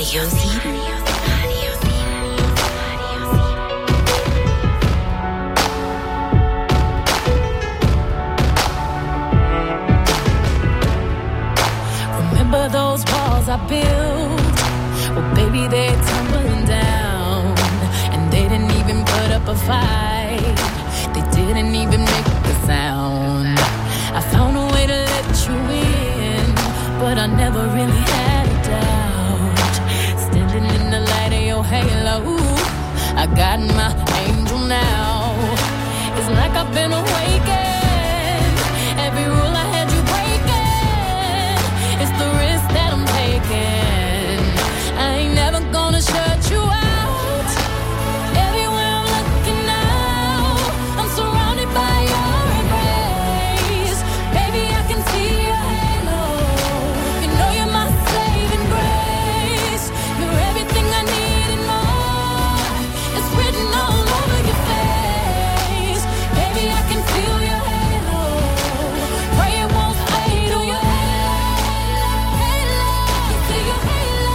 Remember those walls I built? Well, baby, they're tumbling down. And they didn't even put up a fight. They didn't even make a sound. I found a way to let you in, but I never really had a doubt. Standing in the light of your halo, I got my angel now. It's like I've been awakened. Every rule I had you breaking. It's the risk that I'm taking. I ain't never gonna shut you out. Everywhere I'm looking now, I'm surrounded by your embrace. Baby, I can see your halo. You know you're my saving grace. You're everything I need and more. It's written all over your face. Baby, I can feel your halo. Pray it won't fade on your halo. You see your halo.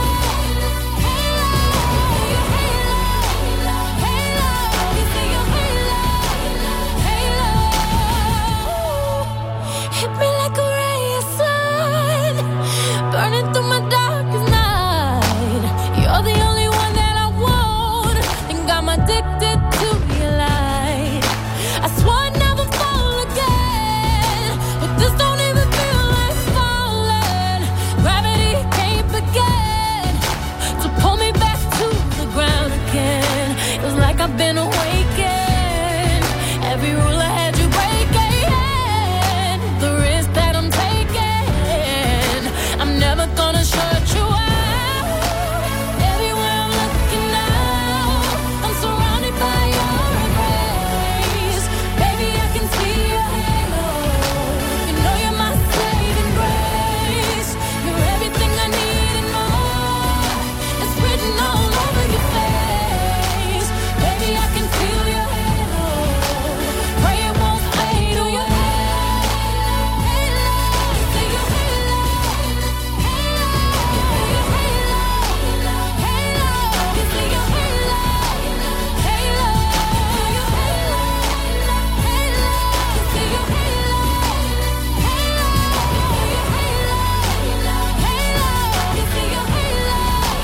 Your halo. You see your halo. Hit me like a ray of sun, burning through my darkest night. You're the only one that I want. Think I'm addicted to your light. I swore I'd never fall again, but this don't even feel like falling. Gravity can't begin to pull me back to the ground again. It's like I've been awakened. Every rule I had you breaking. The risk that I'm taking, I'm never gonna shut you out. Everywhere I'm looking now, I'm surrounded by your embrace. Baby, I can see your halo. You know you're my saving grace. You're everything I need and more. It's written all over your face. Baby, I can feel your halo. Pray it won't fade on your halo. You see your halo. Your halo. You see your halo. Halo. Your halo. You see your halo. Your halo. You see your halo.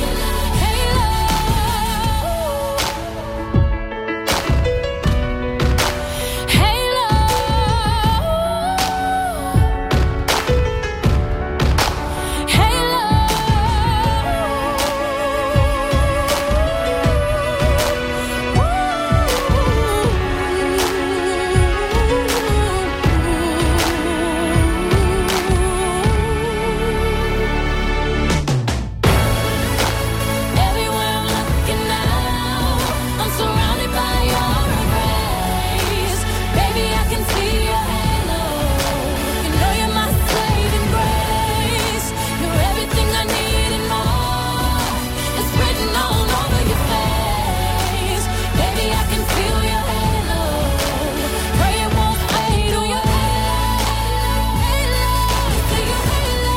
Everywhere I'm looking now, I'm surrounded by your embrace. Baby, I can see your halo. You know you're my saving grace. You're everything I need and more. It's written all over your face. Baby, I can feel your halo. Pray it won't fade on your halo. You see your halo.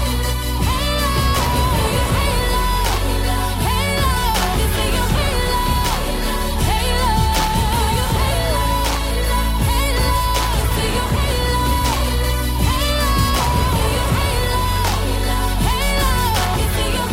Your halo. You see your halo. Your halo. You see your halo. You see your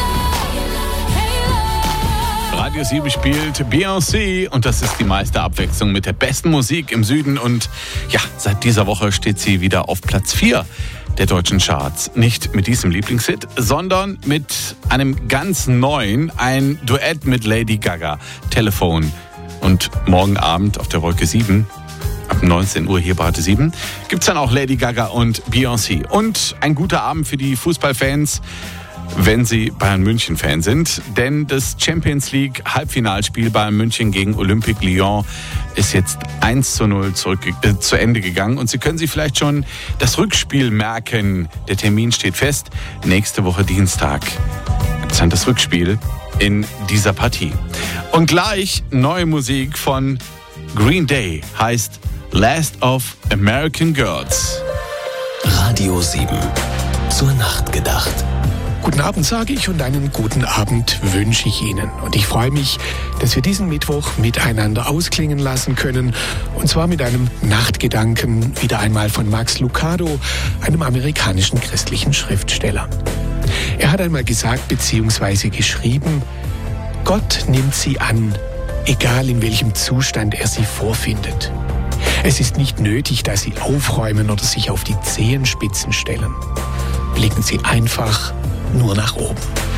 halo. Radio 7 spielt Beyoncé und das ist die meiste Abwechslung mit der besten Musik im Süden. Und ja, seit dieser Woche steht sie wieder auf Platz 4 der deutschen Charts. Nicht mit diesem Lieblingshit, sondern mit einem ganz neuen, ein Duett mit Lady Gaga, Telefon. Und morgen Abend auf der Wolke 7, ab 19 Uhr hier bei Radio 7, gibt es dann auch Lady Gaga und Beyoncé. Und ein guter Abend für die Fußballfans, wenn sie Bayern München-Fan sind. Denn das Champions League Halbfinalspiel Bayern München gegen Olympique Lyon ist jetzt 1:0 zu Ende gegangen. Und Sie können sich vielleicht schon das Rückspiel merken. Der Termin steht fest. Nächste Woche Dienstag gibt es dann das Rückspiel in dieser Partie. Und gleich neue Musik von Green Day, heißt Last of American Girls. Radio 7. Zur Nacht gedacht. Guten Abend sage ich und einen guten Abend wünsche ich Ihnen. Und ich freue mich, dass wir diesen Mittwoch miteinander ausklingen lassen können. Und zwar mit einem Nachtgedanken, wieder einmal von Max Lucado, einem amerikanischen christlichen Schriftsteller. Er hat einmal gesagt bzw. geschrieben: Gott nimmt sie an, egal in welchem Zustand er sie vorfindet. Es ist nicht nötig, dass sie aufräumen oder sich auf die Zehenspitzen stellen. Blicken Sie einfach nur nach oben.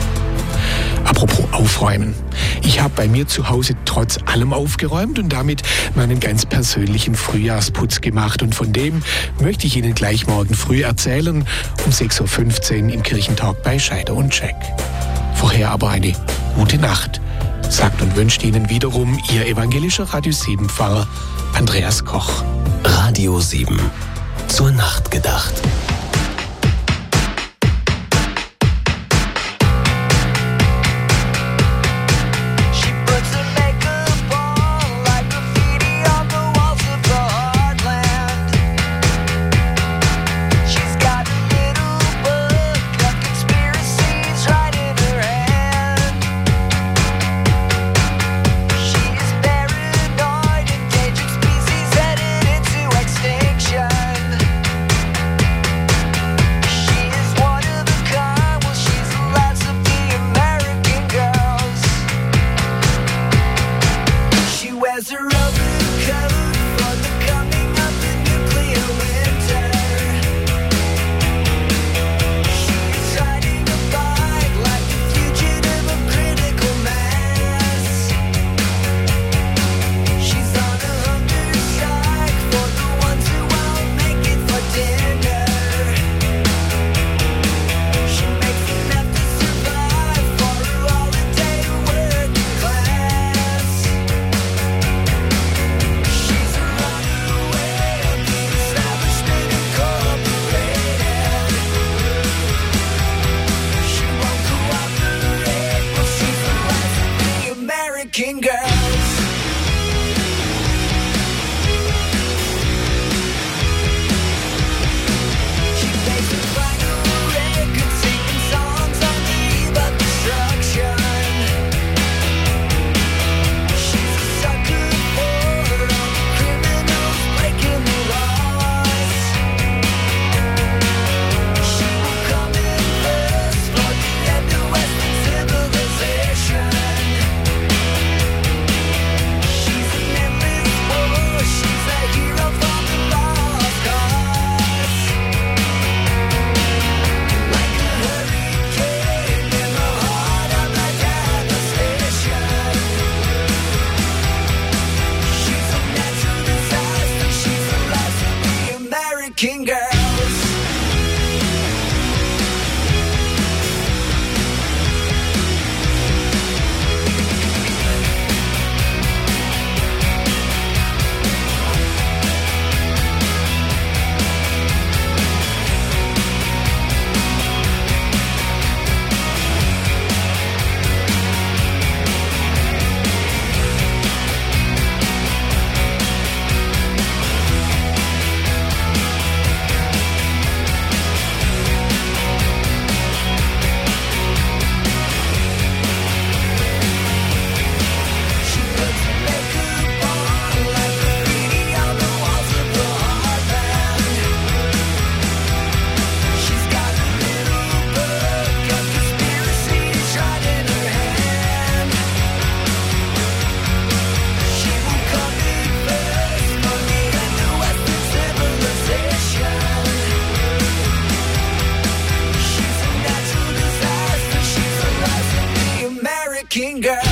Apropos aufräumen. Ich habe bei mir zu Hause trotz allem aufgeräumt und damit meinen ganz persönlichen Frühjahrsputz gemacht. Und von dem möchte ich Ihnen gleich morgen früh erzählen, um 6.15 Uhr im Kirchentalk bei Scheider und Jack. Vorher aber eine gute Nacht, sagt und wünscht Ihnen wiederum Ihr evangelischer Radio 7 Pfarrer Andreas Koch. Radio 7. Zur Nacht gedacht. King girl.